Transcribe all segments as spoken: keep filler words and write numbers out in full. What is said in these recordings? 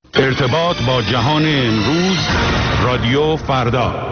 ارتباط با جهان امروز، رادیو فردا.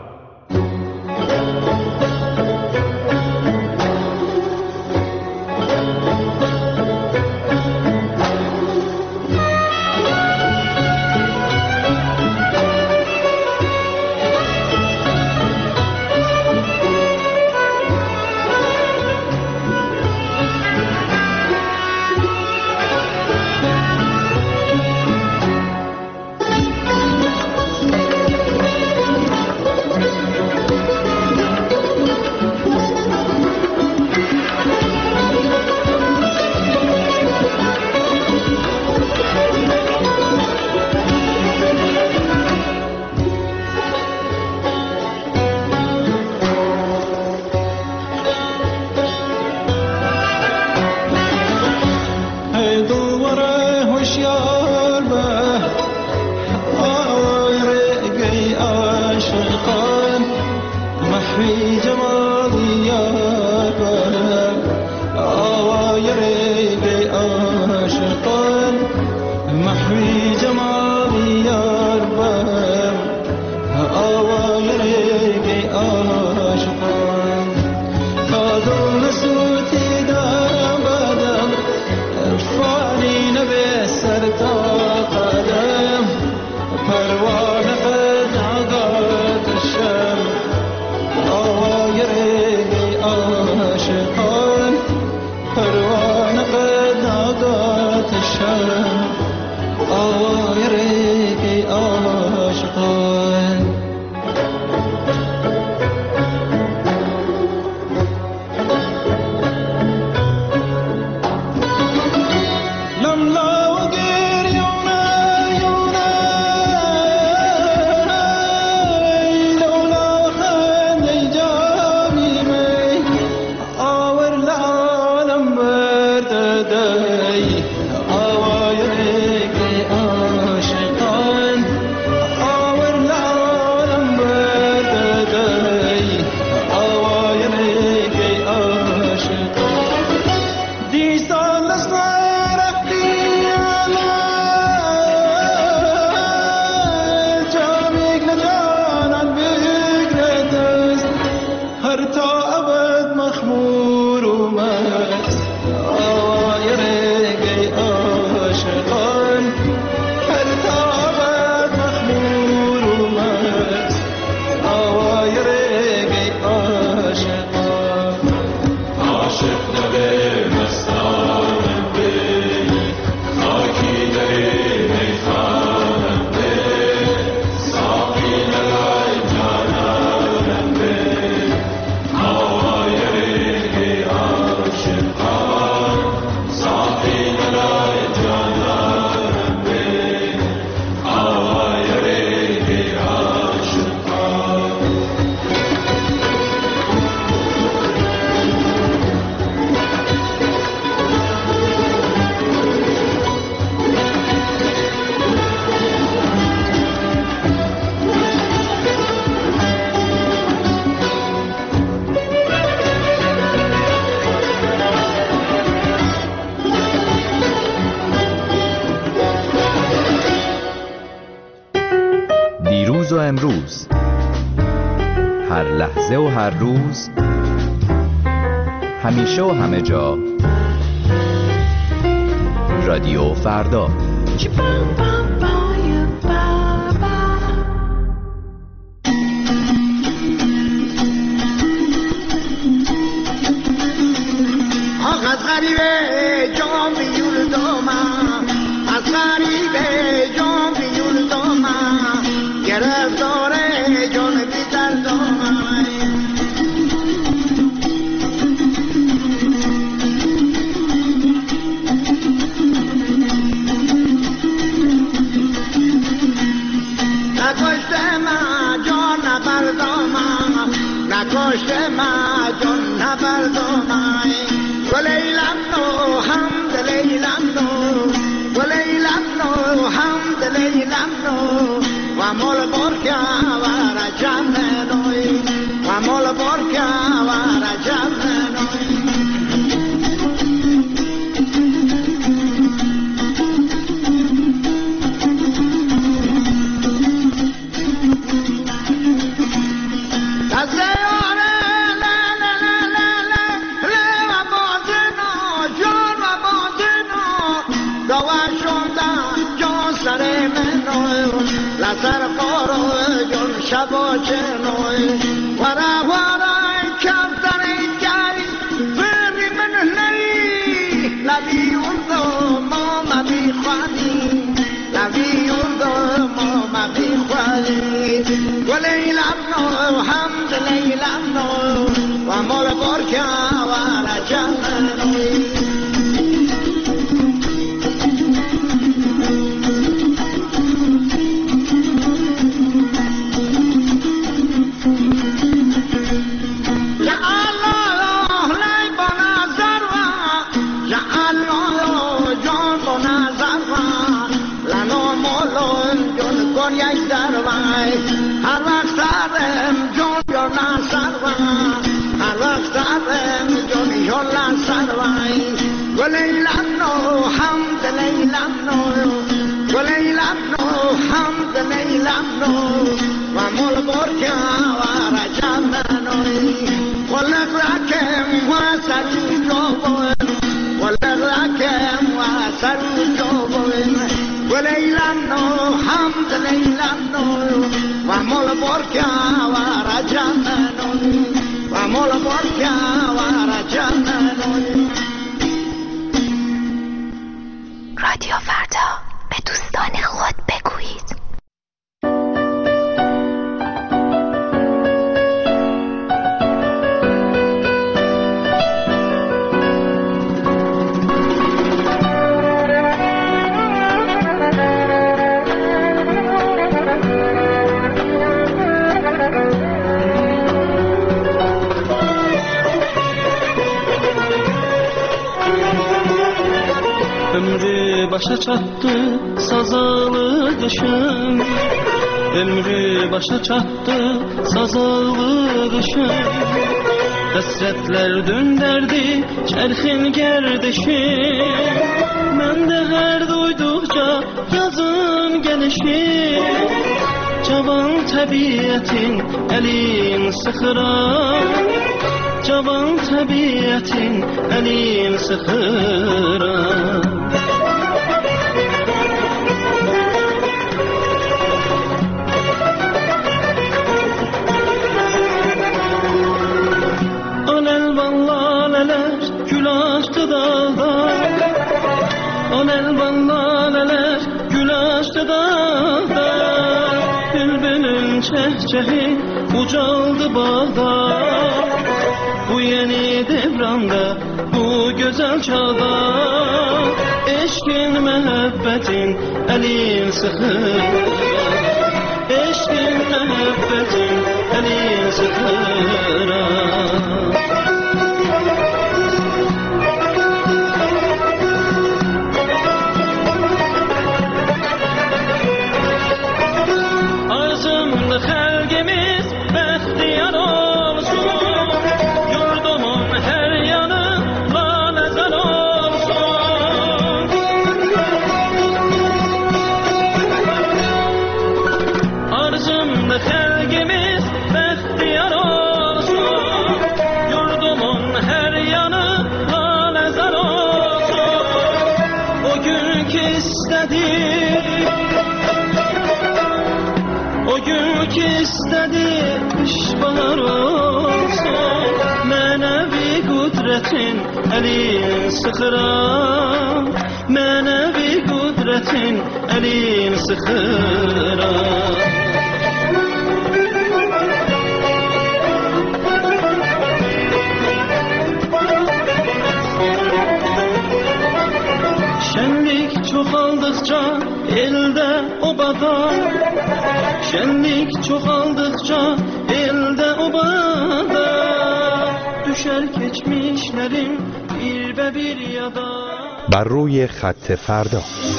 و امروز، هر لحظه و هر روز، همیشه و همه جا، رادیو فردا. از غریبه جام بیول دوما، از غریبه جام بیول دوما، گرفتاره جان بیتر دوما. نکشته ما جان نبر دوما، نکشته ما جان نبر دوما. ولیلم نو هم دلیلم نو، ولیلم نو هم دلیلم نو. و مول برکه و رجب نوی، و مول برکه و رجب نوی. شدن جا سر منو لسر قارو جون شبا چنوی ورا ورا کفتر جاری فری من نی لبی اردو ما مبی خوادی لبی اردو ما مبی خوادی و لیلم نو حمد لیلم نو و مور برکا ورا جنوی هر وقت سرم جون یا نسر و هر وقت سرم جون یا نسر و و لیلم نو حمد لیلم نو و لیلم نو حمد لیلم نو و مول برکا و رجم نوی و لغرکم و سری جوبون و لغرکم و سری جوبون و لیلم نو حمد لیلم نو و مول برکا و رجم نوی و مول برکا و رجم نوی. رادیو فردا، به دوستان خود بگویید. Ömrü başa çattı sazalı kışın, ömrü başa çattı sazalı kışın. Hasretler dönderdi çerxin gerdişi, ben de her duydukça yazın gelişi. Cavan tabiatin elin sıxıran, cavan tabiatin elin sıxıran. Gül açtı dağda, on elvan laleler gül açtı dağda. Bülbülün çehçehi ucaldı bağda, bu yeni devranda, bu güzel çağda. Eşkin mehebbetin elin sıxır, eşkin mehebbetin elin sıxır. Xəlqimiz bəxtiyar olsun, yurdumun hər yanı laləzəl olsun. Arzumda xəlqimiz bəxtiyar olsun, yurdumun hər yanı laləzəl olsun. O gün ki istədik, o gün ki istedi işbahar olsun, mənəvi qudretin elin sıxıran, mənəvi qudretin elin sıxıran. Şenlik çoxaldıqca elde obada, şenlik çoxaldıqca elde obada. Düşer keçmişlerin bir be bir yada. بر روی خط فردا.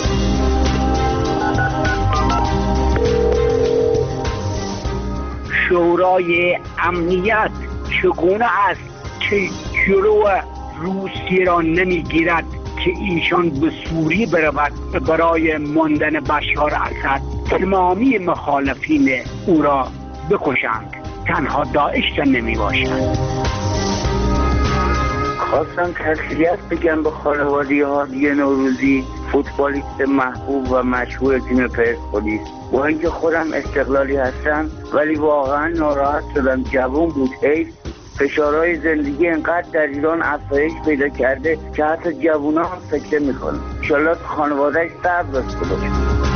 شورای امنیت چگونه است که جلو روسیه را نمیگیرد که ایشان به سوریه برود برای ماندن بشار اسد تمامی مخالفین او را بکشند، تنها داعش نمی باشند. خواستم تسلیت بگم به خانواده هادی نوروزی فوتبالیست محبوب و مشهور تیم پرسپولیس. با اینکه خودم استقلالی هستم ولی واقعا ناراحت شدم. جوان بود، حیف. فشارهای زندگی انقدر در ایران افزایش پیدا کرده که حتی جوونا هم فکر میکنن. انشالله خانوادهش صبر داشته باشه.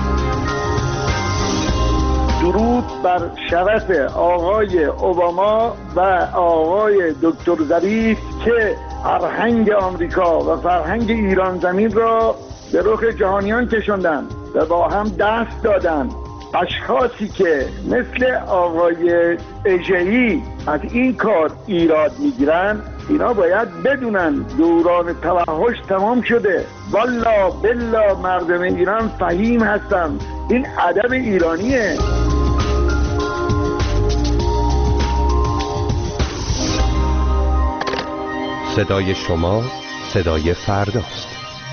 درود بر شرف آقای اوباما و آقای دکتر ظریف که فرهنگ آمریکا و فرهنگ ایران زمین را به رخ جهانیان کشوندن و با هم دست دادن. اشخاصی که مثل آقای اژه‌ای از این کار ایراد میگیرن، اینا باید بدونن دوران توحش تمام شده. والله بالله مردم ایران فهیم هستن. این ادب ایرانیه. صدای شما صدای فرداست.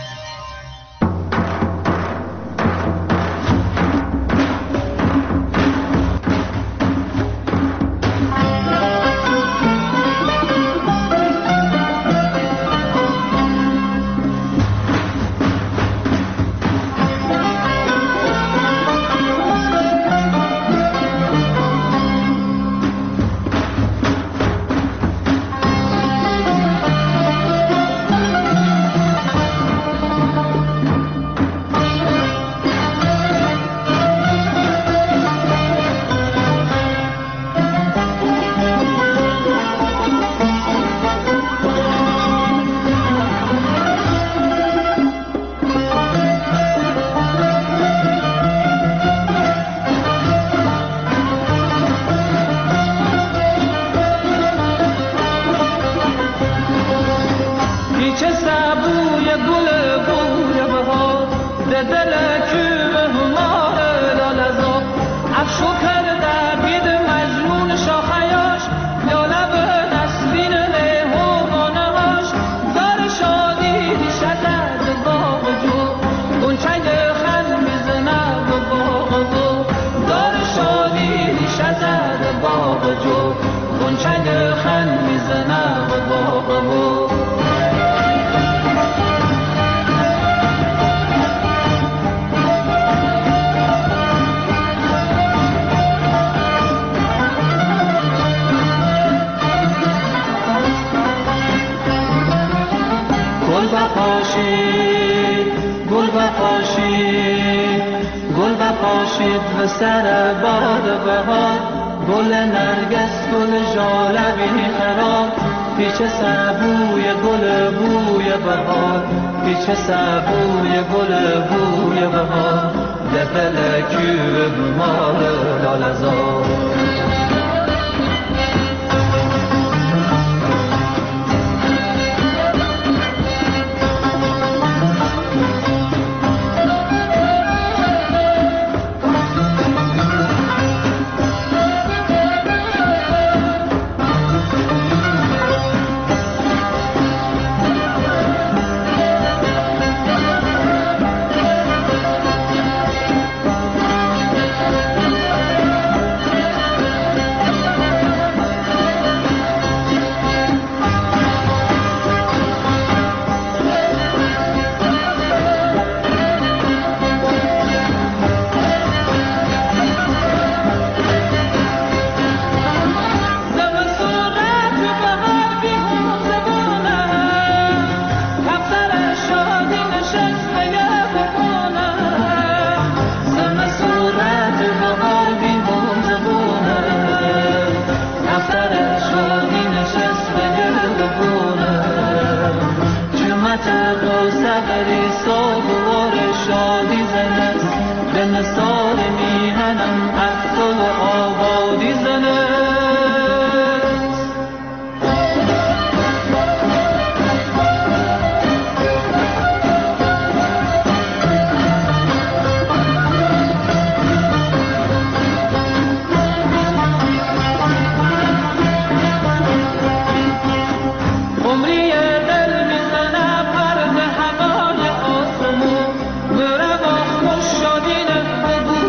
و سر باد بهار، گل نرگس گل ژالبی خراب، پیچ سبوی گل بوی بهار، پیچ سبوی گل بوی بهار، دفل کیو مال لالزار. شادین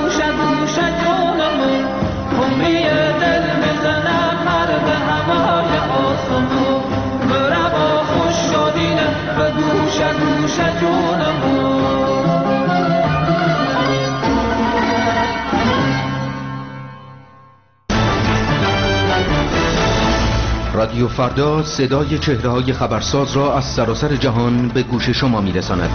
رادیو فردا صدای چهره‌های خبرساز را از سراسر جهان به گوش شما می‌رساند.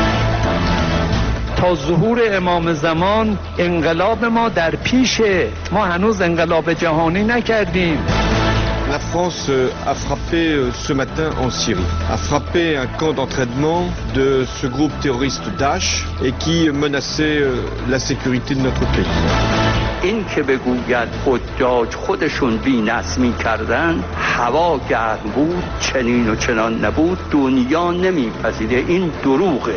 تا ظهور امام زمان انقلاب ما در پیشه، ما هنوز انقلاب جهانی نکردیم. La France a frappé ce matin en Syrie, a frappé un camp d'entraînement de ce groupe terroriste Daesh et qui menaçait la sécurité de notre pays. این که بگوید حجاج خودشون بی‌نظمی کردن، هوا گرم بود، چنین و چنان نبود، دنیا نمیپذیره، این دروغه.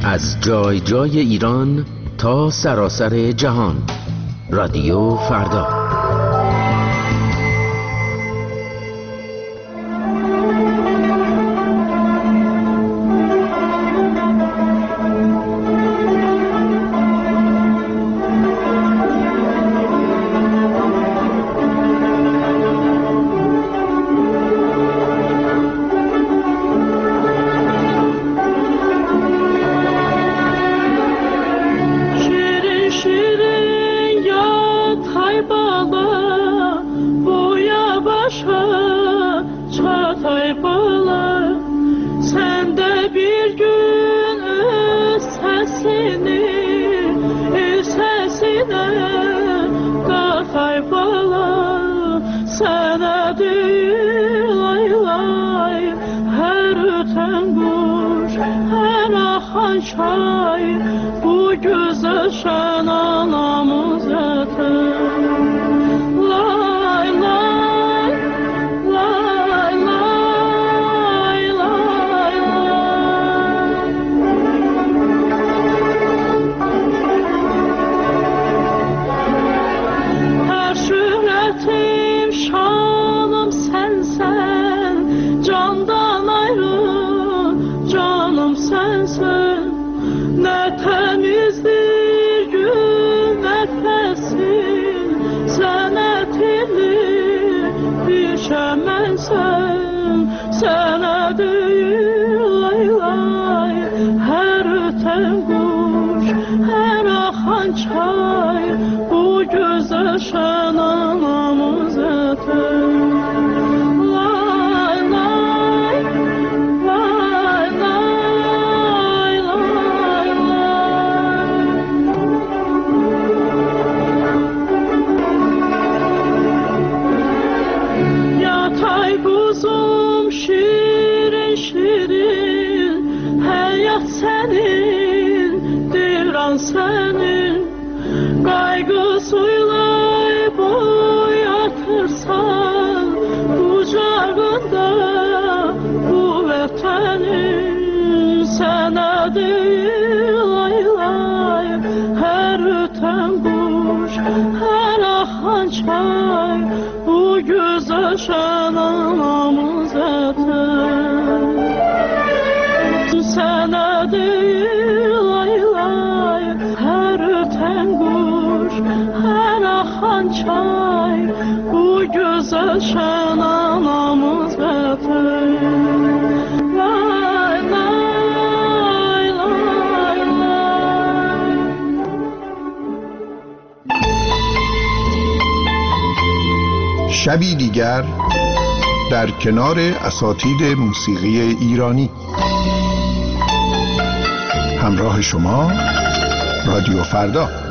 از جای جای ایران تا سراسر جهان. رادیو فردا. شبی دیگر در کنار اساتید موسیقی ایرانی. همراه شما رادیو فردا.